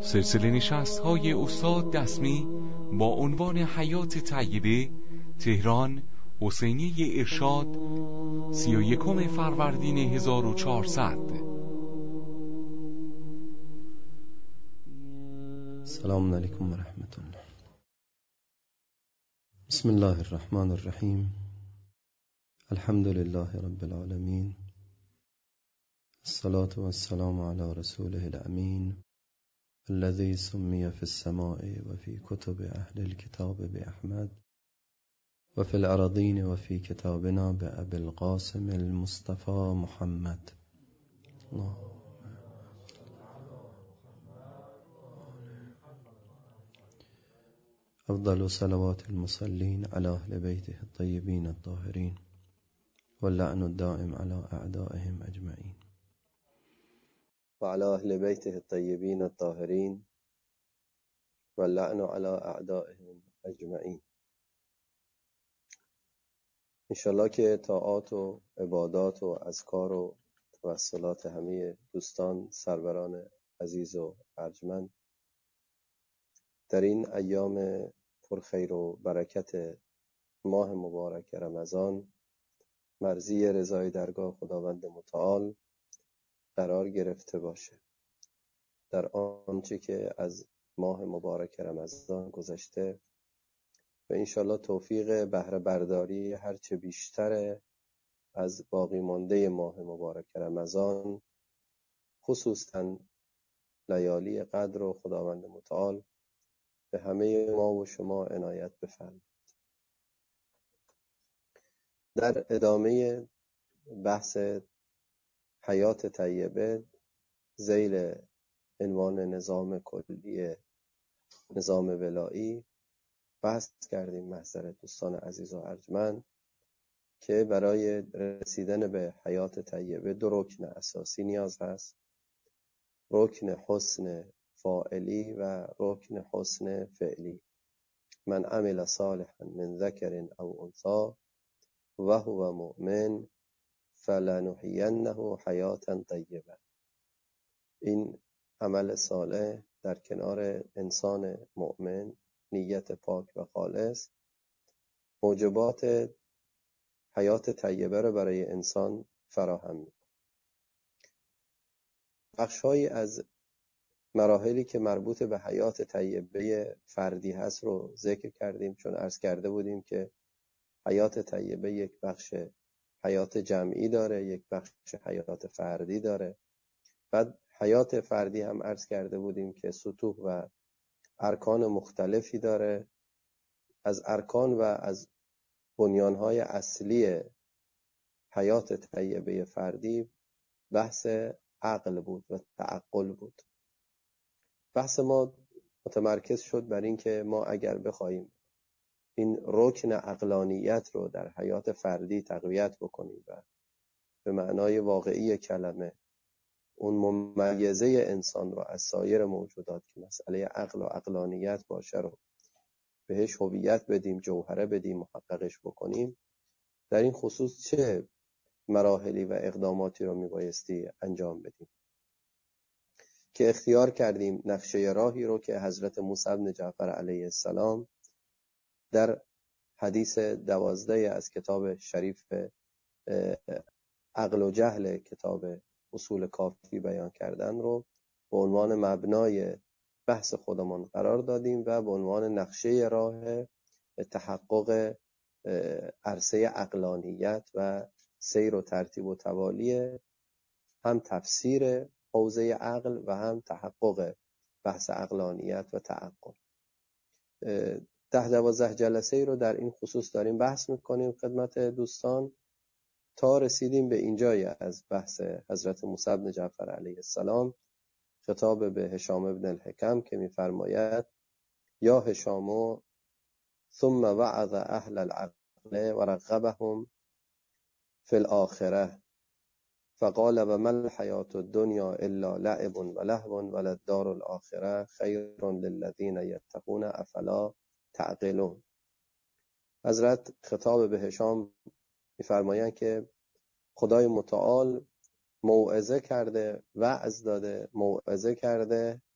سلسله نشست‌های استاد دسمی با عنوان حیات طیبه، تهران، حسینیه ارشاد، 31 فروردین 1400. السلام علیکم و رحمت الله. بسم الله الرحمن الرحیم. الحمد لله رب العالمین. الصلاة والسلام علی رسوله الامین الذي سمي في السماء وفي كتب أهل الكتاب بأحمد وفي الأراضين وفي كتابنا بأبي القاسم المصطفى محمد. أفضل صلوات المصلين على أهل بيته الطيبين الطاهرين واللعن الدائم على أعدائهم أجمعين وعلى أهل بيته الطيبين الطاهرين واللعن على أعدائهم أجمعين. انشالله که طاعات و عبادات و اذکار و توسلات همه دوستان سروران عزیز و ارجمند در این ایام پرخیر و برکت ماه مبارک رمضان مرضی رضای درگاه خداوند متعال قرار گرفته باشه. در آنچه که از ماه مبارک رمضان گذشته و انشالله توفیق بهره برداری هرچه بیشتر از باقی مانده ماه مبارک رمضان، خصوصا لیالی قدر و خداوند متعال به همه ما و شما عنایت بفرماید. در ادامه بحث حیات طیبه ذیل عنوان نظام کلی نظام ولایی بحث کردیم محضر دوستان عزیز و ارجمند که برای رسیدن به حیات طیبه دو رکن اساسی نیاز هست: رکن حسن فاعلی و رکن حسن فعلی. من عمل صالحا من ذکر او انثی و هو مؤمن فلنحینه حیاتا طیبه. این عمل صالح در کنار انسان مؤمن، نیت پاک و خالص، موجبات حیات طیبه رو برای انسان فراهم می‌کنه. بخش‌هایی از مراحلی که مربوط به حیات طیبه فردی هست رو ذکر کردیم، چون عرض کرده بودیم که حیات طیبه یک بخش حیات جمعی داره، یک بخش حیات فردی داره. بعد حیات فردی هم عرض کرده بودیم که سطوح و ارکان مختلفی داره. از ارکان و از بنیانهای اصلی حیات طیبه فردی بحث عقل بود و تعقل بود. بحث ما متمرکز شد بر این که ما اگر بخوایم این رکن عقلانیت رو در حیات فردی تقویت بکنیم و به معنای واقعی کلمه اون ممیزه انسان رو از سایر موجودات که مسئله عقل و عقلانیت باشه رو بهش هویت بدیم، جوهره بدیم، محققش بکنیم، در این خصوص چه مراحلی و اقداماتی رو میبایستی انجام بدیم که اختیار کردیم نقشه راهی رو که حضرت موسی بن جعفر علیه السلام در حدیث 12 از کتاب شریف عقل و جهل کتاب اصول کافی بیان کردن رو به عنوان مبنای بحث خودمان قرار دادیم و به عنوان نقشه راه تحقق عرصه عقلانیت و سیر و ترتیب و توالی هم تفسیر حوزه عقل و هم تحقق بحث عقلانیت و تعقل. 10-12 جلسه رو در این خصوص داریم بحث میکنیم خدمت دوستان تا رسیدیم به اینجای از بحث حضرت موسی بن جعفر علیه السلام خطاب به هشام بن الحکم که میفرماید: یا هشام ثم وعظ اهل العقل و رغبهم فی الاخره فقال و ما الحیاة الدنیا الا لعب و لهو وللدار الاخره خیر للذین یتقون افلا تعقلون. حضرت خطاب به هشام میفرمایند که خدای متعال موعظه کرده، وعظ داده، موعظه کرده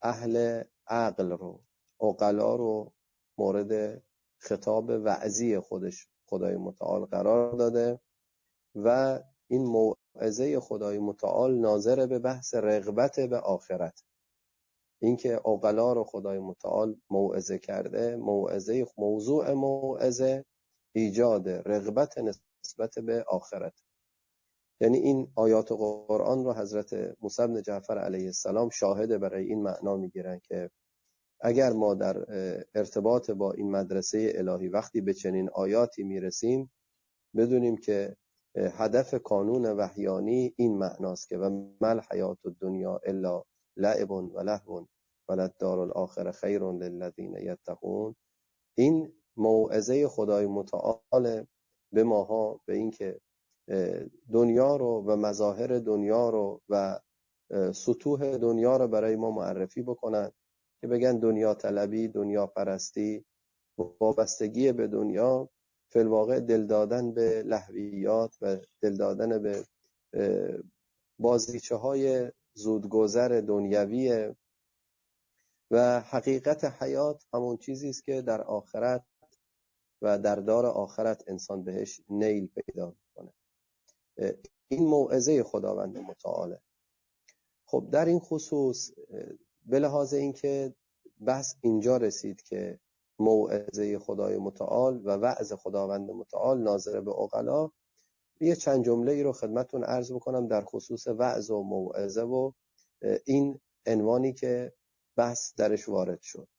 اهل عقل رو، عقلا رو مورد خطاب وعظی خودش خدای متعال قرار داده و این موعظه خدای متعال ناظر به بحث رغبت به آخرت. اینکه عقلا رو خدای متعال موعظه کرده، موضوع موعظه ایجاد رغبت نسبت به آخرت. یعنی این آیات قرآن رو حضرت موسی بن جعفر علیه السلام شاهد برای این معنا میگیرن که اگر ما در ارتباط با این مدرسه الهی وقتی به چنین آیاتی میرسیم، بدونیم که هدف کانون وحیانی این معناست که و مل حیات الدنیا الا لعب و لهو وللدار الاخره خیر للذین یتقون. این موعظه خدای متعال به ماها، به این که دنیا رو و مظاهر دنیا رو و سطوح دنیا رو برای ما معرفی بکنن که بگن دنیا طلبی، دنیا پرستی، وابستگی به دنیا فی الواقع دل دادن به لهویات و دل دادن به بازیچه های زودگذر دنیویه و حقیقت حیات همون چیزی است که در آخرت و در دار آخرت انسان بهش نیل پیدا کنه. این موعظه خداوند متعاله. خب در این خصوص به لحاظ اینکه بحث اینجا رسید که موعظه خدای متعال و وعظ خداوند متعال ناظر به عقلا، یه چند جمله ای رو خدمتتون عرض بکنم در خصوص وعظ و موعظه و این عنوانی که بحث درش وارد شد.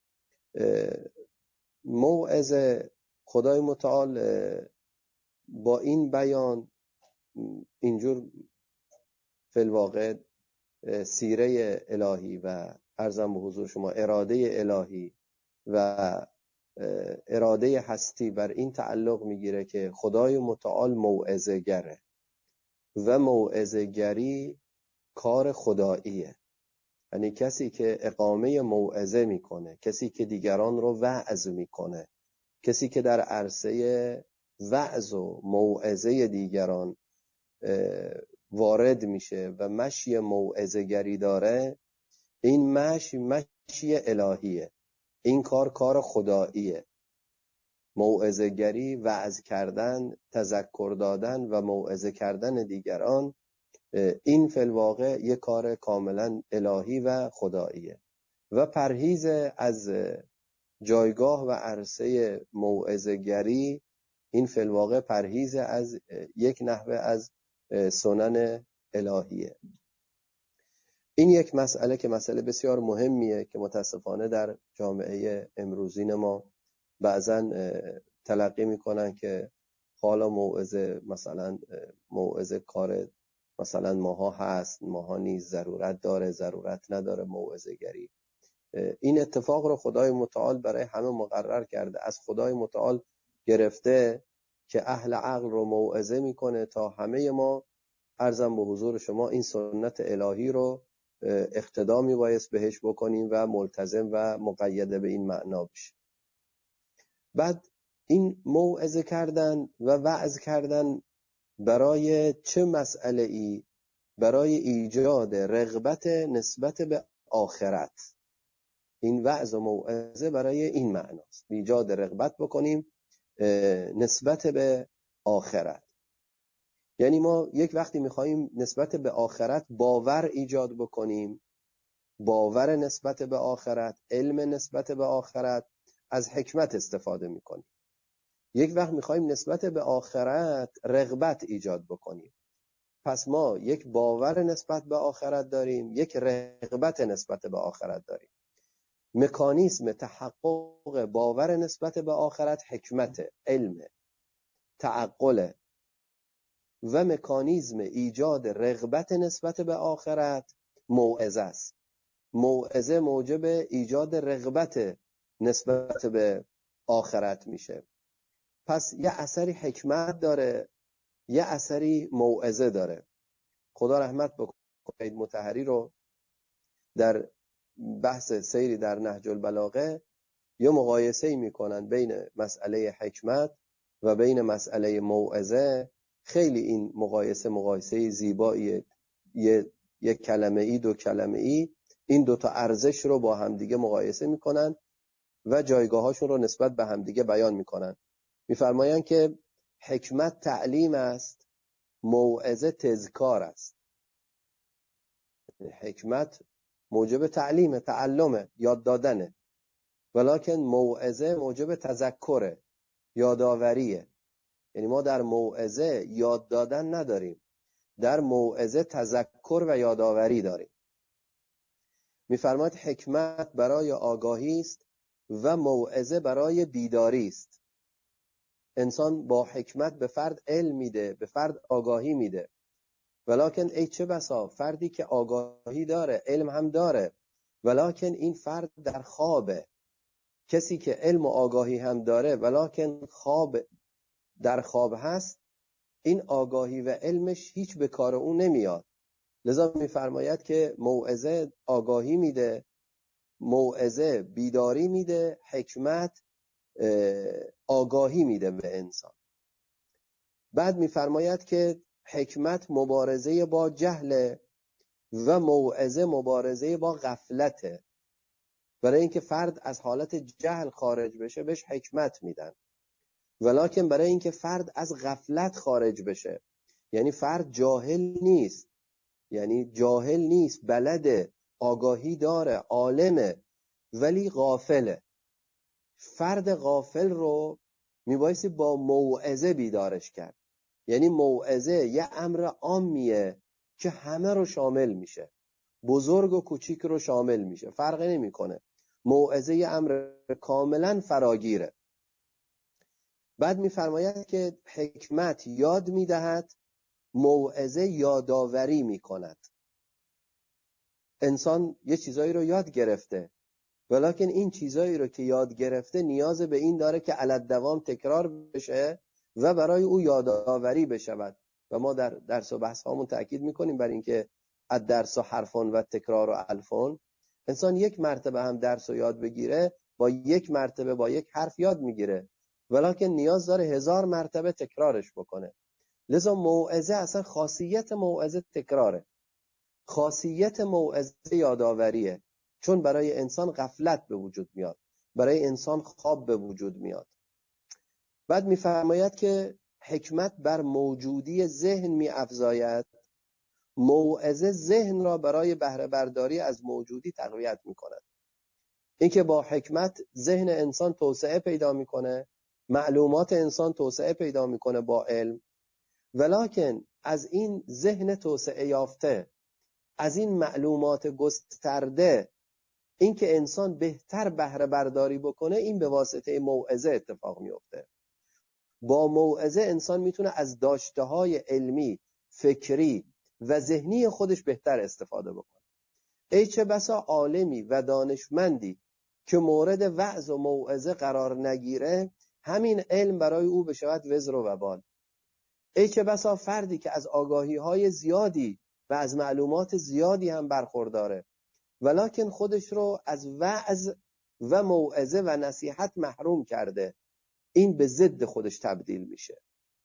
موعظه خدای متعال با این بیان اینجور فی الواقع سیره الهی و عرضم به حضور شما اراده الهی و اراده هستی بر این تعلق میگیره که خدای متعال موعظه گره و موعظه گری کار خداییه. یعنی کسی که اقامه موعظه میکنه، کسی که دیگران رو وعظ میکنه، کسی که در عرصه وعظ و موعظه دیگران وارد میشه و مشی موعظه گری داره، این مشی الهیه، این کار خداییه. موعظه گری، وعظ کردن، تذکر دادن و موعظه کردن دیگران، این فی الواقع یک کار کاملا الهی و خداییه و پرهیز از جایگاه و عرصه موعظه گری، این فی الواقع پرهیز از یک نحوه از سنن الهیه. این یک مسئله که مسئله بسیار مهمیه که متاسفانه در جامعه امروزین ما بعضن تلقی میکنن که حالا موعظه مثلا موعظه کار مثلا ماها هست، ماها نیز ضرورت داره، ضرورت نداره موعظه گری. این اتفاق رو خدای متعال برای همه مقرر کرده، از خدای متعال گرفته که اهل عقل رو موعظه میکنه تا همه ما عرضم به حضور شما این سنت الهی رو اقتدا میبایست بهش بکنیم و ملتزم و مقید به این معنا بشیم. بعد این موعظه کردن و وعظ کردن برای چه مسئله ای؟ برای ایجاد رغبت نسبت به آخرت. این وعظ و موعظه برای این معناست، ایجاد رغبت بکنیم نسبت به آخرت. یعنی ما یک وقتی میخواییم نسبت به آخرت باور ایجاد بکنیم، باور نسبت به آخرت، علم نسبت به آخرت، از حکمت استفاده میکنیم. یک وقت میخواییم نسبت به آخرت رغبت ایجاد بکنیم، پس ما یک باور نسبت به آخرت داریم، یک رغبت نسبت به آخرت داریم. مکانیزم تحقق باور نسبت به آخرت حکمت، علم، تعقل و مکانیزم ایجاد رغبت نسبت به آخرت موعظه است. موعظه موجب ایجاد رغبت نسبت به آخرت میشه. پس یه اثری حکمت داره، یه اثری موعظه داره. خدا رحمت بکنه مطهری رو در بحث سیری در نهج البلاغه یه مقایسه‌ای میکنن بین مسئله حکمت و بین مسئله موعظه. خیلی این مقایسه زیباییه، یک کلمه ای دو کلمه ای این دوتا ارزش رو با همدیگه مقایسه میکنن و جایگاهاشون رو نسبت به همدیگه بیان میکنن. میفرمایند که حکمت تعلیم است، موعظه تذکار است. حکمت موجب تعلیم، تعلم، یاد دادنه، ولکن موعظه موجب تذکره، یاداوریه. یعنی ما در موعظه یاد دادن نداریم، در موعظه تذکر و یاداوری داریم. میفرماید حکمت برای آگاهی است و موعظه برای بیداری است. انسان با حکمت به فرد علم میده، به فرد آگاهی میده، ولکن ای چه بسا فردی که آگاهی داره، علم هم داره، ولکن این فرد در خوابه. کسی که علم و آگاهی هم داره ولکن در خواب هست، این آگاهی و علمش هیچ به کار اون نمیاد. لذا میفرماید که موعظه آگاهی میده، موعظه بیداری میده، حکمت آگاهی میده به انسان. بعد میفرماید که حکمت مبارزه با جهل و موعظه مبارزه با غفلته. برای اینکه فرد از حالت جهل خارج بشه بهش حکمت میدن، ولکن برای اینکه فرد از غفلت خارج بشه، یعنی فرد جاهل نیست، بلده، آگاهی داره، عالمه، ولی غافله. فرد غافل رو میبایستی با موعظه بیدارش کرد. یعنی موعظه یه امر عامیه که همه رو شامل میشه، بزرگ و کوچیک رو شامل میشه، فرقی نمیکنه. موعظه یه امر کاملا فراگیره. بعد میفرماید که حکمت یاد میدهد، موعظه یاداوری میکند. انسان یه چیزایی رو یاد گرفته، ولکن این چیزایی رو که یاد گرفته نیاز به این داره که علالدوام تکرار بشه و برای او یادآوری بشود. و ما در درس و بحث هامون تأکید میکنیم بر اینکه الدرس و حرفون و تکرار و الفون. انسان یک مرتبه هم درس رو یاد بگیره، با یک مرتبه با یک حرف یاد میگیره، ولکن نیاز داره 1000 مرتبه تکرارش بکنه. لذا موعظه اصلا خاصیت موعظه تکراره، خاصیت موعظه یادآوریه، چون برای انسان غفلت به وجود میاد، برای انسان خواب به وجود میاد. بعد میفرماید که حکمت بر موجودی ذهن می‌افزاید، موعظه ذهن را برای بهره برداری از موجودی تقویت میکند. اینکه با حکمت ذهن انسان توسعه پیدا میکنه، معلومات انسان توسعه پیدا میکنه با علم، ولکن از این ذهن توسعه یافته، از این معلومات گسترده، اینکه انسان بهتر بهره برداری بکنه، این به واسطه موعظه اتفاق میفته. با موعظه انسان میتونه از داشته‌های علمی، فکری و ذهنی خودش بهتر استفاده بکنه. ای چه بسا عالمی و دانشمندی که مورد وعظ و موعظه قرار نگیره، همین علم برای او بشود وزر و وبال. ای چه بسا فردی که از آگاهی‌های زیادی و از معلومات زیادی هم برخورداره، ولکن خودش رو از وعظ و موعظه و نصیحت محروم کرده، این به ضد خودش تبدیل میشه.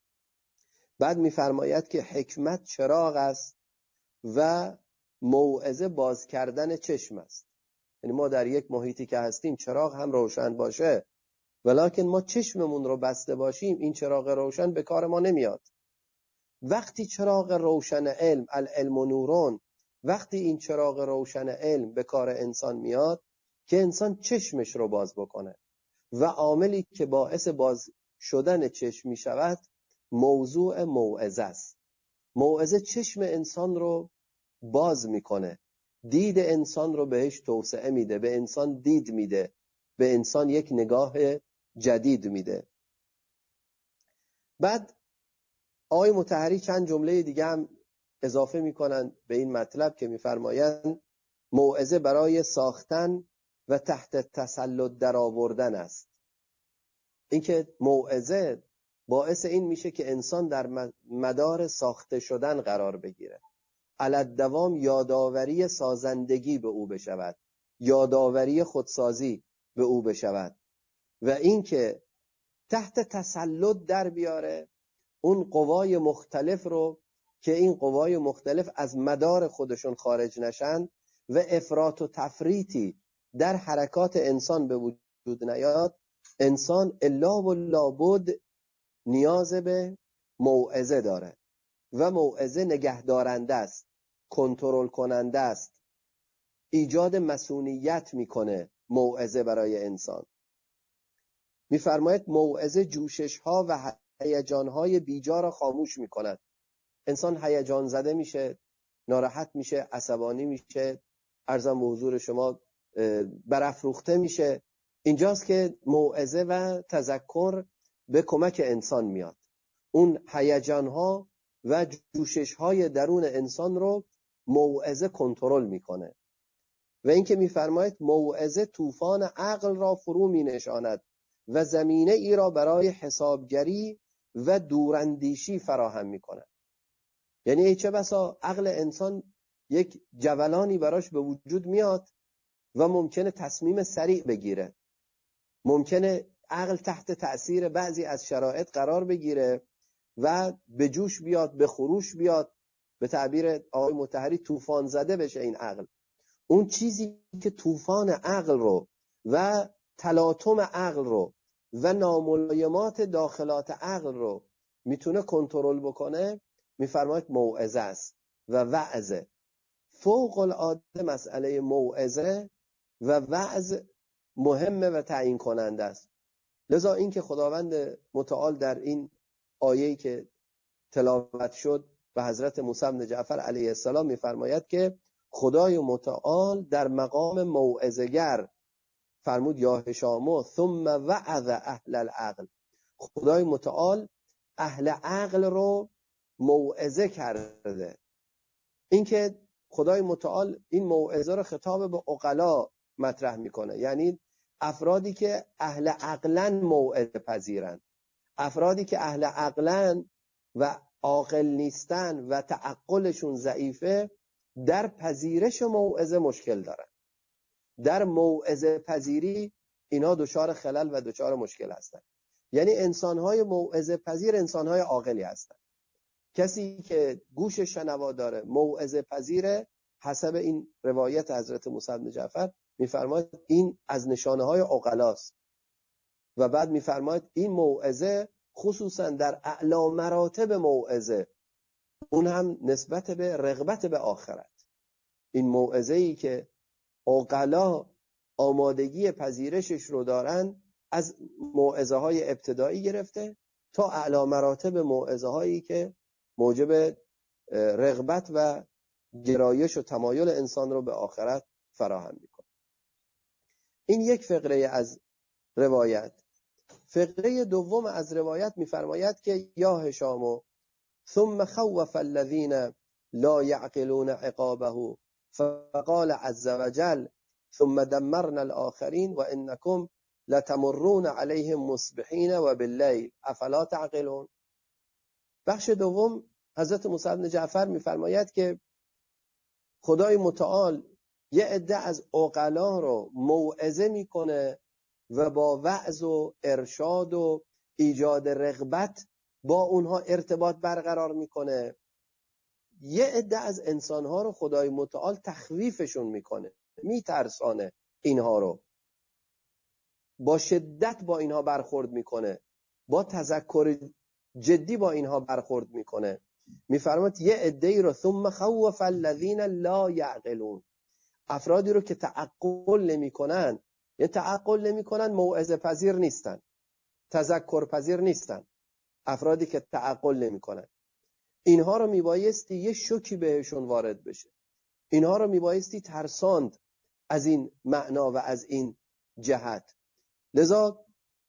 بعد میفرماید که حکمت چراغ است و موعظه باز کردن چشم است. یعنی ما در یک محیطی که هستیم چراغ هم روشن باشه، ولکن ما چشممون رو بسته باشیم، این چراغ روشن به کار ما نمیاد. وقتی چراغ روشن علم، العلم نورون، وقتی این چراغ روشن علم به کار انسان میاد که انسان چشمش رو باز بکنه، و عاملی که باعث باز شدن چشم می شود موضوع موعظه است. موعظه چشم انسان رو باز میکنه، دید انسان رو بهش توسعه میده، به انسان دید میده، به انسان یک نگاه جدید میده. بعد آقای مطهری چند جمله دیگه هم اضافه میکنن به این مطلب که میفرمایند موعظه برای ساختن و تحت تسلط در آوردن است. اینکه موعظه باعث این میشه که انسان در مدار ساخته شدن قرار بگیره، علالدوام یادآوری سازندگی به او بشود، یادآوری خودسازی به او بشود، و اینکه تحت تسلط در بیاره اون قوای مختلف رو که این قوای مختلف از مدار خودشون خارج نشن و افراط و تفریطی در حرکات انسان به وجود نیاد، انسان الا و لابد نیاز به موعظه داره و موعظه نگهدارنده است، کنترل کننده است، ایجاد مسئولیت میکنه موعظه برای انسان. میفرماید موعظه جوشش ها و هیجان های بیجا را خاموش میکند. انسان هیجان زده میشه، ناراحت میشه، عصبانی میشه، عرضم به حضور شما برافروخته میشه. اینجاست که موعظه و تذکر به کمک انسان میاد. اون هیجان ها و جوشش های درون انسان رو موعظه کنترل میکنه. و اینکه میفرماید موعظه طوفان عقل را فرو مینشاند و زمینه ای را برای حسابگری و دوراندیشی فراهم میکند. یعنی چه بسا عقل انسان یک جولانی براش به وجود میاد و ممکنه تصمیم سریع بگیره، ممکنه عقل تحت تأثیر بعضی از شرایط قرار بگیره و به جوش بیاد، به خروش بیاد، به تعبیر آقای مطهری طوفان زده بشه این عقل. اون چیزی که طوفان عقل رو و تلاطم عقل رو و ناملایمات داخلات عقل رو میتونه کنترل بکنه، میفرماید موعظه است و وعظه. فوق العاده مسئله موعظه و وعظ مهمه و تعیین کننده است. لذا این که خداوند متعال در این آیه‌ای که تلاوت شد و حضرت موسی بن جعفر علیه السلام میفرماید که خدای متعال در مقام موعظه‌گر فرمود یا هشام ثم وعظ اهل العقل. خدای متعال اهل عقل رو موعظه کرده. این که خدای متعال این موعظه رو خطاب به عقلا مطرح میکنه، یعنی افرادی که اهل عقلن موعظه پذیرن. افرادی که اهل عقلن و عاقل نیستن و تعقلشون ضعیفه در پذیرش موعظه مشکل دارن. در موعظه پذیری اینا دچار خلل و دچار مشکل هستن. یعنی انسانهای موعظه پذیر انسانهای عاقلی هستن. کسی که گوش شنوا داره، موعظه پذیره، حسب این روایت حضرت موسی بن جعفر میفرماید این از نشانه های عقلاست. و بعد میفرماید این موعظه خصوصا در اعلی مراتب موعظه، اون هم نسبت به رغبت به آخرت، این موعظه‌ای که عقلا آمادگی پذیرشش رو دارن، از موعظه های ابتدایی گرفته تا اعلی مراتب موعظه هایی که موجب رغبت و گرایش و تمایل انسان رو به آخرت فراهم میکنه. این یک فقره از روایت. فقره دوم از روایت میفرماید که یا هشام ثم خوف الذين لا يعقلون عقابه فقال عز وجل ثم دمرنا الآخرين وإنكم لتمرون عليهم مصبحين وبالليل افلا تعقلون. بخش دوم حضرت موسی بن جعفر میفرماید که خدای متعال یه عده از عقلا رو موعظه میکنه و با وعظ و ارشاد و ایجاد رغبت با اونها ارتباط برقرار میکنه. یه عده از انسانها رو خدای متعال تخویفشون میکنه، میترسانه، اینها رو با شدت با اینها برخورد میکنه، با تذکر جدی با اینها برخورد میکنه. میفرماید یه عده‌ای رو ثم خوف الذین لا یعقلون، افرادی رو که تعقل نمیکنن، یه تعقل نمیکنن، موعظه پذیر نیستن، تذکر پذیر نیستن. افرادی که تعقل نمیکنن، اینها رو میبایستی یه شوکی بهشون وارد بشه، اینها رو میبایستی ترساند از این معنا و از این جهت. لذا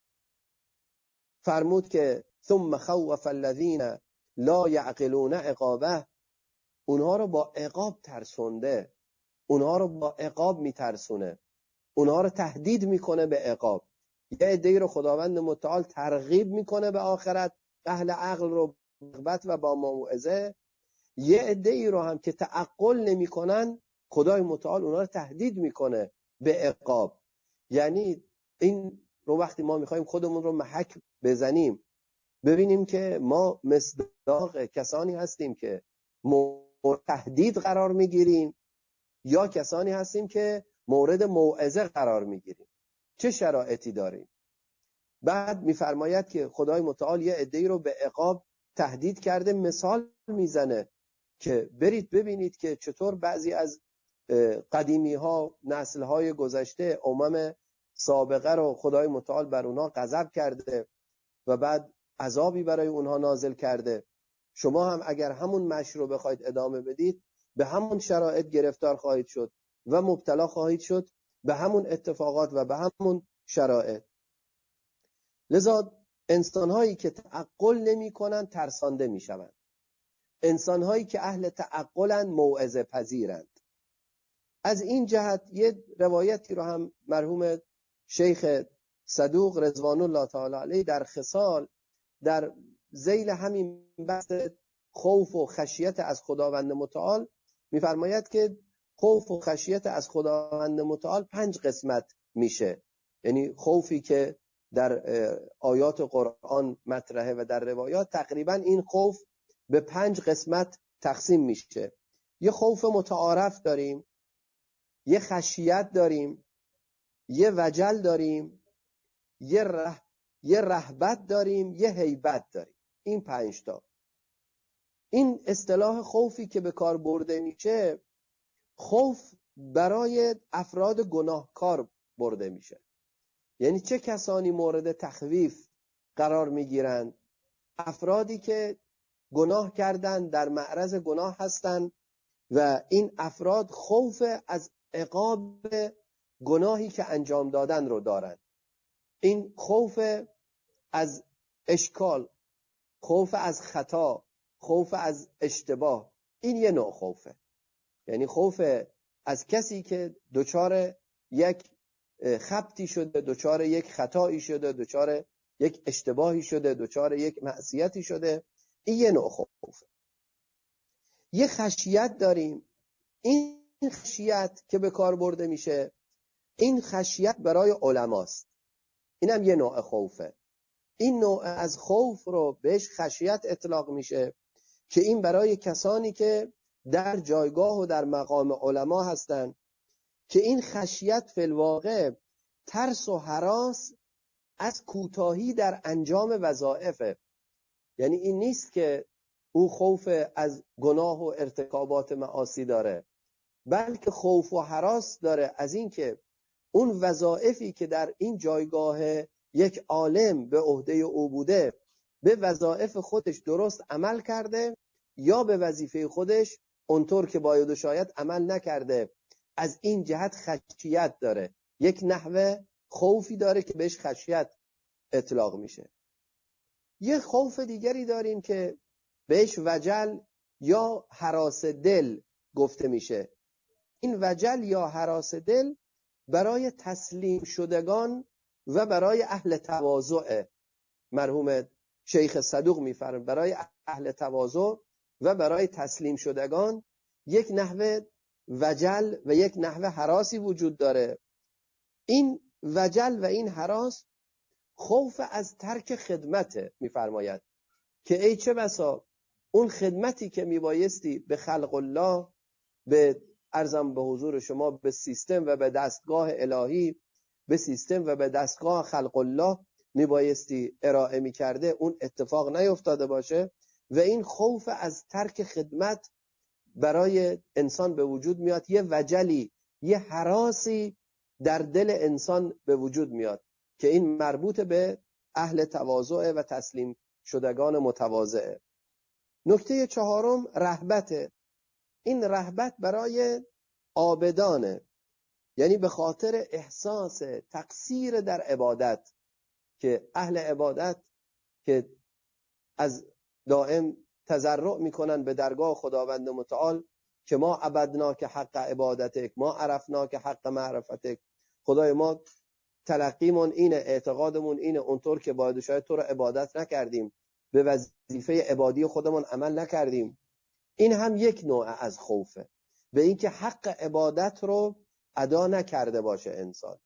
فرمود که ثم خوف الذین لا یعقلون عقابه، اونها رو با عقاب ترسونده، اونها رو با عقاب میترسونه، اونها رو تهدید میکنه به عقاب. یه عده‌ای رو خداوند متعال ترغیب میکنه به آخرت، اهل عقل رو رغبت و با موعظه. یه عده‌ای رو هم که تعقل نمیکنن، خدای متعال اونها رو تهدید میکنه به عقاب. یعنی این رو وقتی ما میخوایم خودمون رو محک بزنیم، ببینیم که ما مصداق کسانی هستیم که تهدید قرار میگیریم، یا کسانی هستیم که مورد موعظه قرار میگیریم؟ چه شرایطی داریم؟ بعد میفرماید که خدای متعال یه عده‌ای رو به عقاب تهدید کرده، مثال میزنه که برید ببینید که چطور بعضی از قدیمی ها، نسل های گذشته، امم سابقه رو خدای متعال بر اونها غضب کرده و بعد عذابی برای اونها نازل کرده. شما هم اگر همون مشی رو بخواید ادامه بدید به همون شرایط گرفتار خواهید شد و مبتلا خواهید شد به همون اتفاقات و به همون شرایط. لذا انسان‌هایی که تعقل نمی‌کنند ترسانده می‌شوند. انسان‌هایی که اهل تعقلند موعظه پذیرند. از این جهت یه روایتی رو هم مرحوم شیخ صدوق رضوان الله تعالی علیه در خصال در ذیل همین بحث خوف و خشیت از خداوند متعال می‌فرماید که خوف و خشیت از خداوند متعال 5 قسمت میشه. یعنی خوفی که در آیات قرآن مطرحه و در روایات تقریبا این خوف به 5 قسمت تقسیم میشه. یه خوف متعارف داریم، یه خشیت داریم، یه وجل داریم، یه رهبت داریم، یه هیبت داریم. این 5 تا. این اصطلاح خوفی که به کار برده میشه، خوف برای افراد گناهکار برده میشه. یعنی چه کسانی مورد تخویف قرار میگیرند؟ افرادی که گناه کردن، در معرض گناه هستند و این افراد خوف از عقاب گناهی که انجام دادن رو دارند. این خوف از اشکال، خوف از خطا، خوف از اشتباه، این یه نوع خوفه. یعنی خوف از کسی که دچار یک خبطی شده، دچار یک خطایی شده، دچار یک اشتباهی شده، دچار یک معصیتی شده، این یه نوع خوفه. یه خشیت داریم. این خشیت که به کار برده میشه، این خشیت برای علماست. اینم یه نوع خوفه. این نوع از خوف رو بهش خشیت اطلاق میشه که این برای کسانی که در جایگاه و در مقام علما هستند که این خشیت فی الواقع ترس و هراس از کوتاهی در انجام وظایفه. یعنی این نیست که او خوف از گناه و ارتکابات معاصی داره، بلکه خوف و هراس داره از این که اون وظایفی که در این جایگاه یک عالم به عهده او بوده به وظایف خودش درست عمل کرده یا به وظیفه خودش اونطور که باید و شاید عمل نکرده. از این جهت خشیت داره. یک نحوه خوفی داره که بهش خشیت اطلاق میشه. یه خوف دیگری داریم که بهش وجل یا هراس دل گفته میشه. این وجل یا هراس دل برای تسلیم شدگان و برای اهل تواضع. مرحوم شیخ صدوق میفرماید برای اهل تواضع و برای تسلیم شدگان یک نحوه وجل و یک نحوه هراسی وجود داره. این وجل و این هراس خوف از ترک خدمته. میفرماید که ای چه بسا اون خدمتی که میبایستی به خلق الله، به عرضم به حضور شما، به سیستم و به دستگاه الهی، به سیستم و به دستگاه خلق الله میبایستی ارائه میکرده، اون اتفاق نیفتاده باشه و این خوف از ترک خدمت برای انسان به وجود میاد. یه وجلی، یه هراسی در دل انسان به وجود میاد که این مربوط به اهل تواضع و تسلیم شدگان متواضعه. نکته 4 رهبته. این رهبت برای عابدانه، یعنی به خاطر احساس تقصیر در عبادت که اهل عبادت که از دائم تضرع میکنن به درگاه خداوند متعال که ما عبدناک حق عبادتک، ما عرفناک حق معرفتک. خدای ما تلقیمون اینه، اعتقادمون اینه، اونطور که باید شاید تو رو عبادت نکردیم، به وظیفه عبادی خودمون عمل نکردیم. این هم یک نوع از خوفه، به اینکه حق عبادت رو ادا نکرده باشه انسان.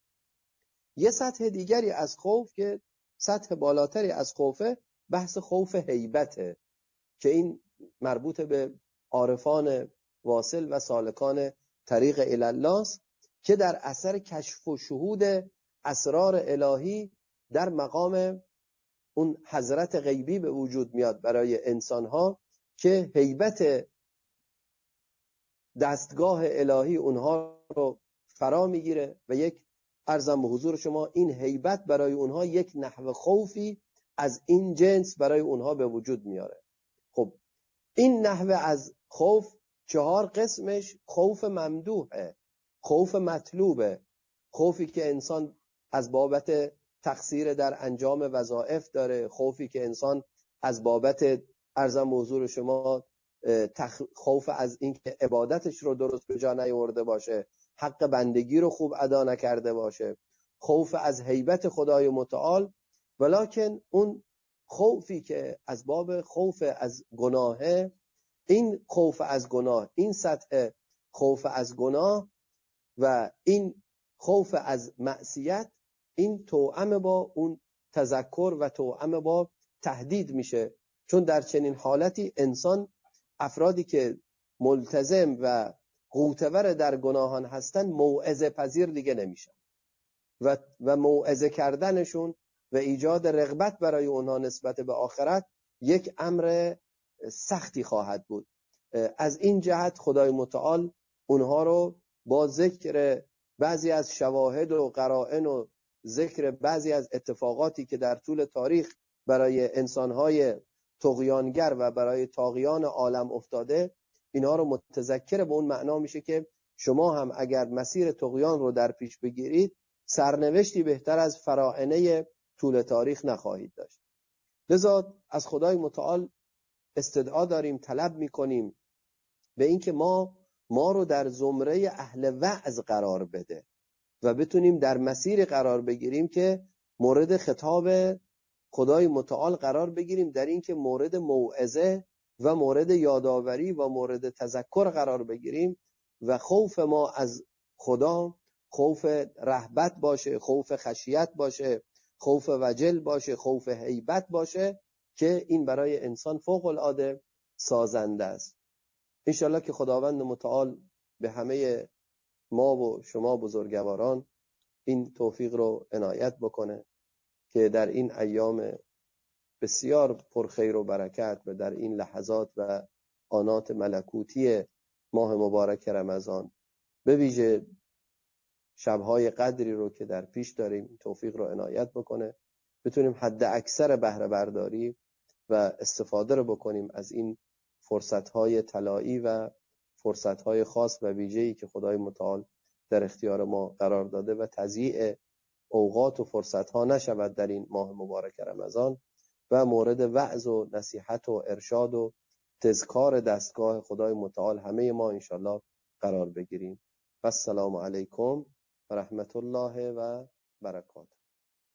یه سطح دیگری از خوف که سطح بالاتری از خوفه، بحث خوف هیبته که این مربوط به عارفان واصل و سالکان طریق الله است که در اثر کشف و شهود اسرار الهی در مقام اون حضرت غیبی به وجود میاد برای انسانها که هیبت دستگاه الهی اونها رو فرا میگیره و یک عرضم به حضور شما این هیبت برای اونها یک نحو خوفی از این جنس برای اونها به وجود میاره. خب این نحو از خوف 4 قسمش خوف ممدوحه، خوف مطلوبه، خوفی که انسان از بابت تقصیر در انجام وظایف داره، خوفی که انسان از بابت عرضم به حضور شما خوف از اینکه عبادتش رو درست به جا نیاورده باشه، حق بندگی رو خوب ادا نکرده باشه، خوف از هیبت خدای متعال. ولکن اون خوفی که از باب خوف از گناهه، این خوف از گناه، این سطح خوف از گناه و این خوف از معصیت، این توأم با اون تذکر و توأم با تهدید میشه. چون در چنین حالتی انسان، افرادی که ملتزم و غوطه‌ور در گناهان هستن، موعظه پذیر دیگه نمیشن و موعظه کردنشون و ایجاد رغبت برای اونها نسبت به آخرت یک امر سختی خواهد بود. از این جهت خدای متعال اونها رو با ذکر بعضی از شواهد و قرائن و ذکر بعضی از اتفاقاتی که در طول تاریخ برای انسانهای طغیانگر و برای طاغیان عالم افتاده، اینها رو متذکر به اون معنا میشه که شما هم اگر مسیر طغیان رو در پیش بگیرید، سرنوشتی بهتر از فراعنه طول تاریخ نخواهید داشت. لذا از خدای متعال استدعا داریم، طلب میکنیم به این که ما رو در زمره اهل وعظ قرار بده و بتونیم در مسیر قرار بگیریم که مورد خطاب خدای متعال قرار بگیریم، در این که مورد موعظه و مورد یادآوری و مورد تذکر قرار بگیریم و خوف ما از خدا خوف رهبت باشه، خوف خشیت باشه، خوف وجل باشه، خوف هیبت باشه که این برای انسان فوق العاده سازنده است. انشالله که خداوند متعال به همه ما و شما بزرگواران این توفیق رو عنایت بکنه که در این ایام بسیار پرخیر و برکت و در این لحظات و آنات ملکوتی ماه مبارک رمضان، به ویژه شبهای قدری رو که در پیش داریم، توفیق رو عنایت بکنه، بتونیم حد اکثر بهره برداری و استفاده رو بکنیم از این فرصتهای طلایی و فرصتهای خاص و ویژه‌ای که خدای متعال در اختیار ما قرار داده و تضییع اوقات و فرصتها نشود در این ماه مبارک رمضان و مورد وعظ و نصیحت و ارشاد و تذکار دستگاه خدای متعال همه ما انشالله قرار بگیریم. و السلام علیکم و رحمت الله و برکاته.